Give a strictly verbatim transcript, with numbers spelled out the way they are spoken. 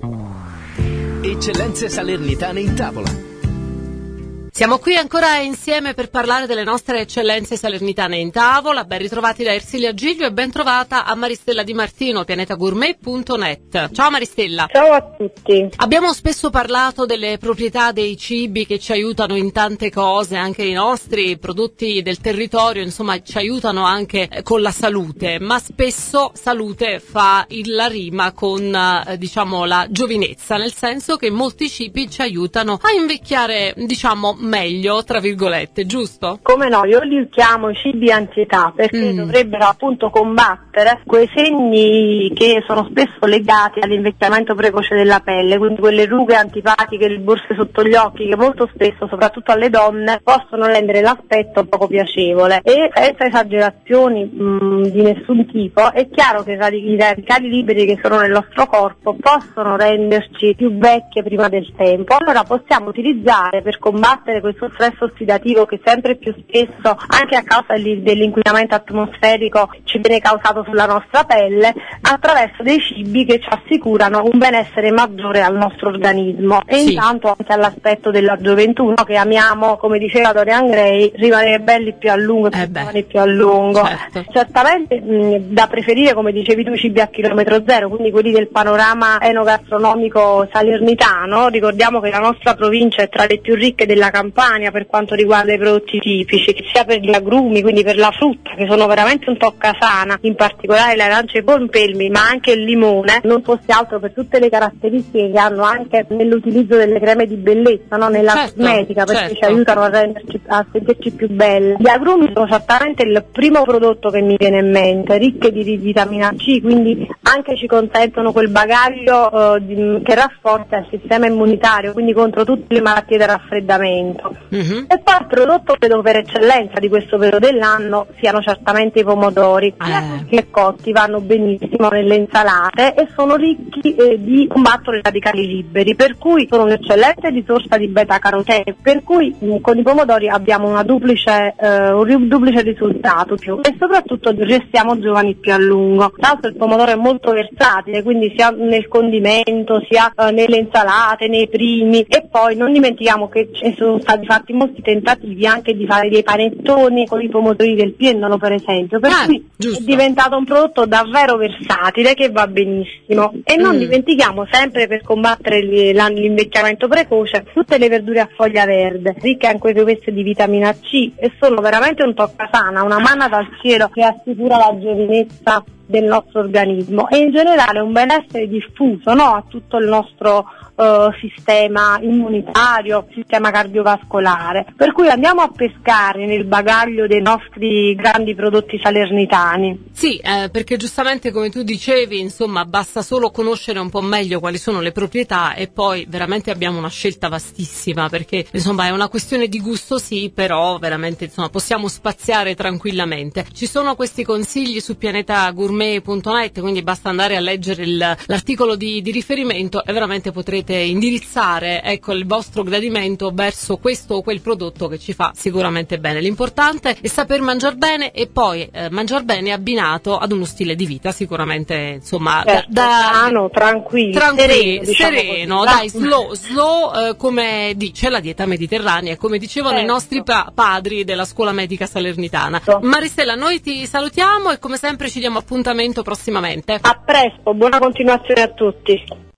Eccellenze salernitane in tavola. Siamo qui ancora insieme per parlare delle nostre eccellenze salernitane in tavola. Ben ritrovati da Ersilia Giglio e ben trovata a Maristella Di Martino, pianeta gourmet punto net. Ciao Maristella. Ciao a tutti. Abbiamo spesso parlato delle proprietà dei cibi che ci aiutano in tante cose, anche i nostri prodotti del territorio, insomma ci aiutano anche con la salute, ma spesso salute fa il, la rima con eh, diciamo la giovinezza, nel senso che molti cibi ci aiutano a invecchiare, diciamo, meglio, tra virgolette, giusto? Come no, io li chiamo i cibi antietà perché mm. dovrebbero appunto combattere quei segni che sono spesso legati all'invecchiamento precoce della pelle, quindi quelle rughe antipatiche, le borse sotto gli occhi che molto spesso, soprattutto alle donne, possono rendere l'aspetto poco piacevole. E senza esagerazioni mh, di nessun tipo, è chiaro che i radicali liberi che sono nel nostro corpo possono renderci più vecchie prima del tempo. Allora possiamo utilizzare per combattere questo stress ossidativo che sempre più spesso, anche a causa dell'inquinamento atmosferico, ci viene causato sulla nostra pelle, attraverso dei cibi che ci assicurano un benessere maggiore al nostro organismo e sì. intanto anche all'aspetto della gioventù, no? Che amiamo, come diceva Dorian Gray, rimanere belli più a lungo e eh più a lungo. Certo. Certamente mh, da preferire, come dicevi tu, cibi a chilometro zero, quindi quelli del panorama enogastronomico salernitano. Ricordiamo che la nostra provincia è tra le più ricche della Campania per quanto riguarda i prodotti tipici, sia per gli agrumi, quindi per la frutta, che sono veramente un toccasana, in particolare le arance e i pompelmi, ma anche il limone, non fosse altro per tutte le caratteristiche che hanno anche nell'utilizzo delle creme di bellezza, no? Nella certo, cosmetica, perché certo. ci aiutano a renderci, a sentirci più belle. Gli agrumi sono certamente il primo prodotto che mi viene in mente, ricche di vitamina C, quindi anche ci consentono quel bagaglio eh, di, che rafforza il sistema immunitario, quindi contro tutte le malattie del raffreddamento. Mm-hmm. E poi il prodotto credo per eccellenza di questo periodo dell'anno siano certamente i pomodori, eh. che cotti vanno benissimo nelle insalate e sono ricchi eh, di combattono i radicali liberi, per cui sono un'eccellente risorsa di beta carotene, per cui mh, con i pomodori abbiamo una duplice, eh, un duplice risultato più, e soprattutto restiamo giovani più a lungo. Tra l'altro il pomodoro è molto versatile, quindi sia nel condimento sia eh, nelle insalate, nei primi, e poi non dimentichiamo che ci sono stati fatti molti tentativi anche di fare dei panettoni con i pomodori del piennolo, per esempio, per ah, cui giusto. È diventato un prodotto davvero versatile che va benissimo. E non mm. dimentichiamo, sempre per combattere l'invecchiamento precoce, tutte le verdure a foglia verde, ricche anche queste di vitamina C, e sono veramente un toccasana, una manna dal cielo che assicura la giovinezza del nostro organismo e in generale un benessere diffuso, no? A tutto il nostro Uh, sistema immunitario, sistema cardiovascolare, per cui andiamo a pescare nel bagaglio dei nostri grandi prodotti salernitani. Sì, eh, perché giustamente come tu dicevi, insomma, basta solo conoscere un po' meglio quali sono le proprietà e poi veramente abbiamo una scelta vastissima, perché insomma è una questione di gusto, sì, però veramente insomma possiamo spaziare tranquillamente. Ci sono questi consigli su pianeta gourmet punto net, quindi basta andare a leggere il, l'articolo di, di riferimento e veramente potrete indirizzare ecco il vostro gradimento verso questo o quel prodotto che ci fa sicuramente bene. L'importante è saper mangiare bene e poi eh, mangiare bene abbinato ad uno stile di vita sicuramente, insomma, certo, da, da sano, tranquillo, tranquillo, sereno, diciamo sereno così, dai, slow, slow eh, come dice la dieta mediterranea, come dicevano certo. i nostri pa- padri della scuola medica salernitana. Certo. Maristella, noi ti salutiamo e come sempre ci diamo appuntamento prossimamente. A presto, buona continuazione a tutti.